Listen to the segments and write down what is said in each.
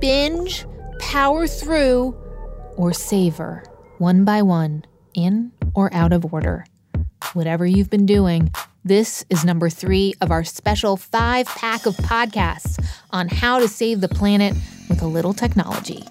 binge, power through, or savor, one by one, in or out of order. Whatever you've been doing, this is number 3 of our special 5-pack of podcasts on how to save the planet with a little technology.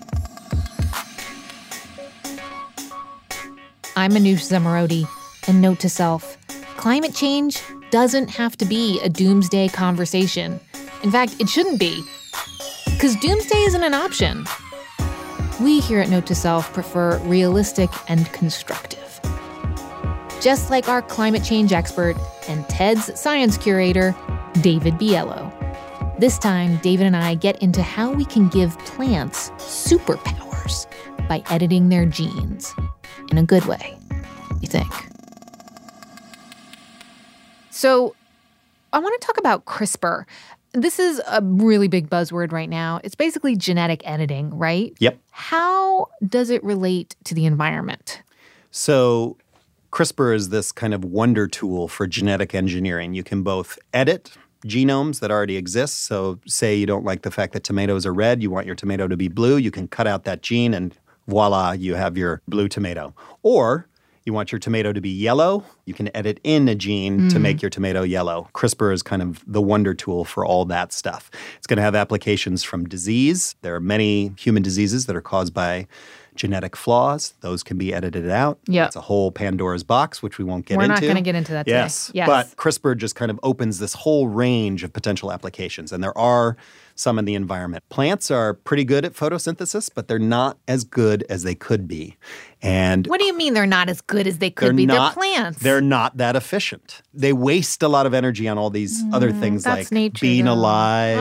I'm Manoush Zomorodi, and note to self, climate change doesn't have to be a doomsday conversation. In fact, it shouldn't be, because doomsday isn't an option. We here at Note to Self prefer realistic and constructive. Just like our climate change expert and TED's science curator, David Biello. This time, David and I get into how we can give plants superpowers by editing their genes. In a good way, you think. So, I want to talk about CRISPR. This is a really big buzzword right now. It's basically genetic editing, right? Yep. How does it relate to the environment? So CRISPR is this kind of wonder tool for genetic engineering. You can both edit genomes that already exist. So say you don't like the fact that tomatoes are red, you want your tomato to be blue, you can cut out that gene and voila, you have your blue tomato. Or you want your tomato to be yellow, you can edit in a gene to make your tomato yellow. CRISPR is kind of the wonder tool for all that stuff. It's going to have applications from disease. There are many human diseases that are caused by genetic flaws. Those can be edited out. Yep. It's a whole Pandora's box, which we won't get into. We're not going to get into that today. Yes. But CRISPR just kind of opens this whole range of potential applications. And there are some in the environment. Plants are pretty good at photosynthesis, but they're not as good as they could be. And what do you mean they're not as good as they could be? They're plants. They're not that efficient. They waste a lot of energy on all these other things like nature, being alive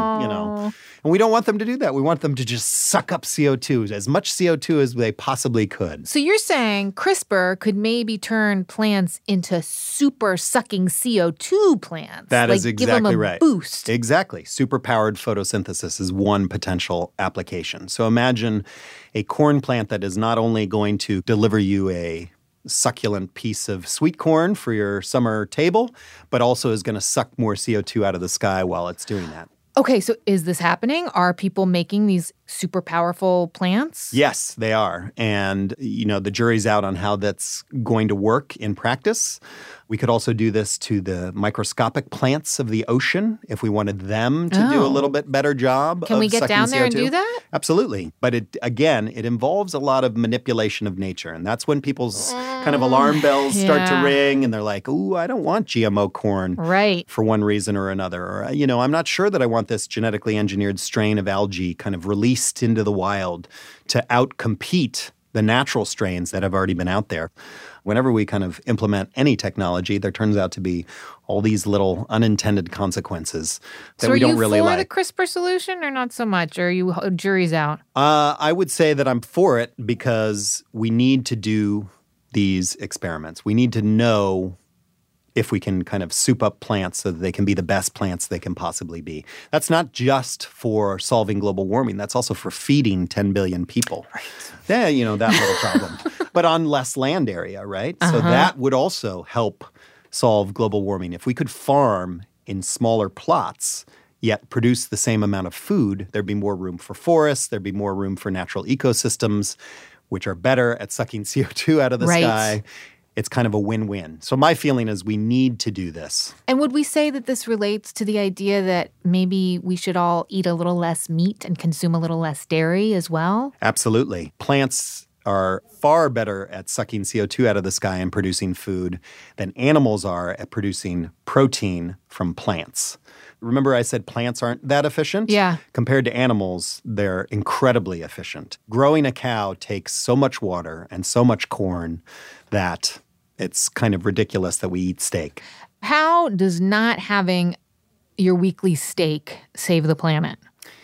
Oh. And we don't want them to do that. We want them to just suck up CO2, as much CO2 as they possibly could. So you're saying CRISPR could maybe turn plants into super sucking CO2 plants? That is exactly give them a right. Boost. Exactly. Superpowered photosynthesis is one potential application. So imagine a corn plant that is not only going to deliver you a succulent piece of sweet corn for your summer table, but also is going to suck more CO2 out of the sky while it's doing that. Okay, so is this happening? Are people making these super powerful plants? Yes, they are. And, the jury's out on how that's going to work in practice. We could also do this to the microscopic plants of the ocean if we wanted them to do a little bit better job. Can we get down there CO2. and do that? Absolutely. But it involves a lot of manipulation of nature. And that's when people's kind of alarm bells start to ring and they're like, ooh, I don't want GMO corn for one reason or another. Or, I'm not sure that I want this genetically engineered strain of algae kind of released into the wild to outcompete the natural strains that have already been out there. Whenever we kind of implement any technology, there turns out to be all these little unintended consequences that we don't really like. So are you for the CRISPR solution or not so much? Or are you jury's out? I would say that I'm for it because we need to do these experiments. We need to know if we can kind of soup up plants so that they can be the best plants they can possibly be. That's not just for solving global warming. That's also for feeding 10 billion people. Right. Yeah, that little problem. But on less land area, right? So that would also help solve global warming. If we could farm in smaller plots, yet produce the same amount of food, there'd be more room for forests, there'd be more room for natural ecosystems, which are better at sucking CO2 out of the sky. It's kind of a win-win. So my feeling is we need to do this. And would we say that this relates to the idea that maybe we should all eat a little less meat and consume a little less dairy as well? Absolutely. Plants are far better at sucking CO2 out of the sky and producing food than animals are at producing protein from plants. Remember I said plants aren't that efficient? Yeah. Compared to animals, they're incredibly efficient. Growing a cow takes so much water and so much corn that it's kind of ridiculous that we eat steak. How does not having your weekly steak save the planet?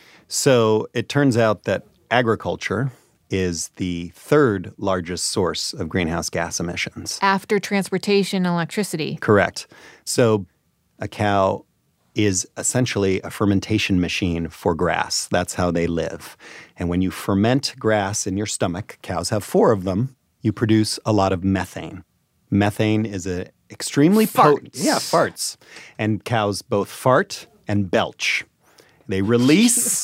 So it turns out that agriculture is the third largest source of greenhouse gas emissions. After transportation and electricity. Correct. So a cow is essentially a fermentation machine for grass. That's how they live. And when you ferment grass in your stomach, cows have 4 of them, you produce a lot of methane. Methane is an extremely potent... Yeah, farts. And cows both fart and belch. They release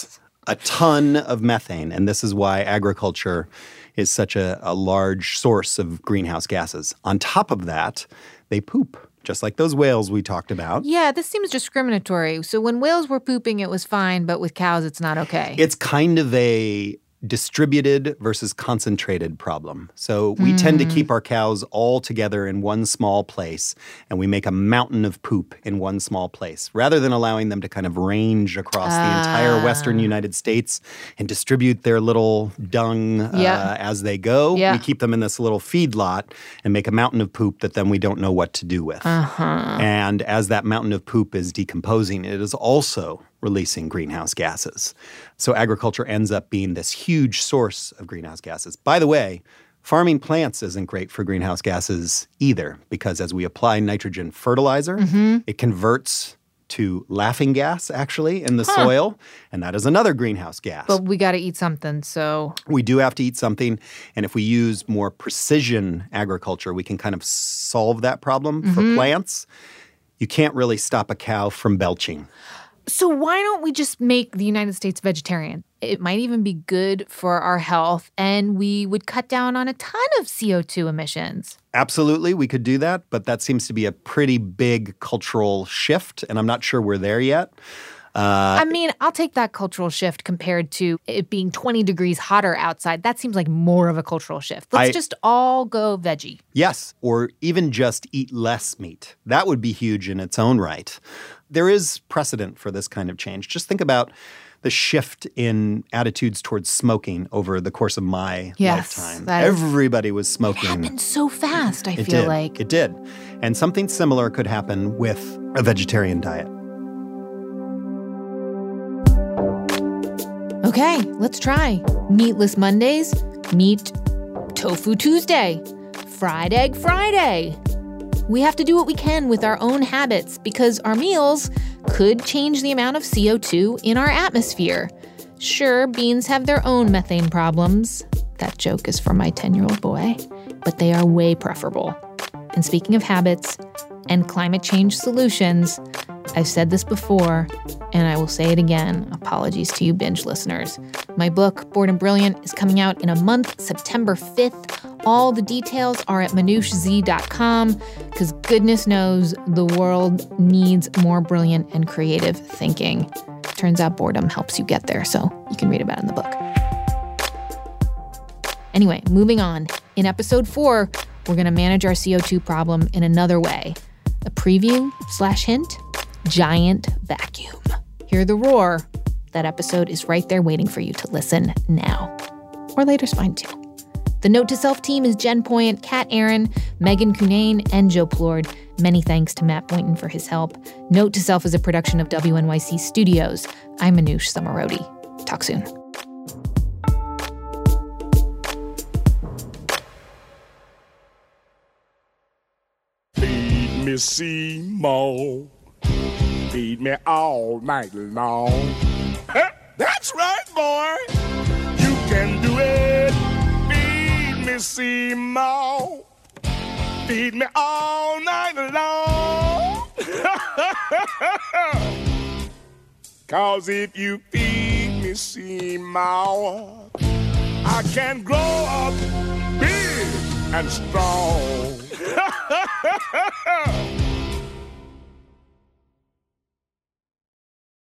a ton of methane. And this is why agriculture is such a large source of greenhouse gases. On top of that, they poop, just like those whales we talked about. Yeah, this seems discriminatory. So when whales were pooping, it was fine, but with cows, it's not okay. It's kind of a distributed versus concentrated problem. So we tend to keep our cows all together in one small place, and we make a mountain of poop in one small place, rather than allowing them to kind of range across the entire western United States and distribute their little dung as they go. We keep them in this little feedlot and make a mountain of poop that then we don't know what to do with. And as that mountain of poop is decomposing, it is also releasing greenhouse gases. So agriculture ends up being this huge source of greenhouse gases. By the way, farming plants isn't great for greenhouse gases either, because as we apply nitrogen fertilizer, it converts to laughing gas, actually, in the soil, and that is another greenhouse gas. But we got to eat something, so... We do have to eat something, and if we use more precision agriculture, we can kind of solve that problem for plants. You can't really stop a cow from belching. So why don't we just make the United States vegetarian? It might even be good for our health, and we would cut down on a ton of CO2 emissions. Absolutely, we could do that, but that seems to be a pretty big cultural shift, and I'm not sure we're there yet. I mean, I'll take that cultural shift compared to it being 20 degrees hotter outside. That seems like more of a cultural shift. Let's just all go veggie. Yes, or even just eat less meat. That would be huge in its own right. There is precedent for this kind of change. Just think about the shift in attitudes towards smoking over the course of my lifetime. Everybody was smoking. It happened so fast, I feel like. It did. And something similar could happen with a vegetarian diet. Okay, let's try. Meatless Mondays, meat tofu Tuesday, fried egg Friday. We have to do what we can with our own habits because our meals could change the amount of CO2 in our atmosphere. Sure, beans have their own methane problems. That joke is from my 10-year-old boy. But they are way preferable. And speaking of habits and climate change solutions, I've said this before, and I will say it again. Apologies to you binge listeners. My book, Bored and Brilliant, is coming out in a month, September 5th. All the details are at manoushz.com, because goodness knows the world needs more brilliant and creative thinking. Turns out boredom helps you get there, so you can read about it in the book. Anyway, moving on. In episode 4, we're going to manage our CO2 problem in another way. A preview/hint? Giant vacuum. Hear the roar. That episode is right there waiting for you to listen now. Or later's fine too. The Note to Self team is Jen Poyant, Kat Aaron, Megan Cunane, and Joe Plord. Many thanks to Matt Boynton for his help. Note to Self is a production of WNYC Studios. I'm Manoush Zomorodi. Talk soon. Feed me Seymour. Feed me all night long. That's right, boy. You can do it. Feed me Seymour. Feed me all night long. 'Cause if you feed me Seymour, I can grow up big and strong.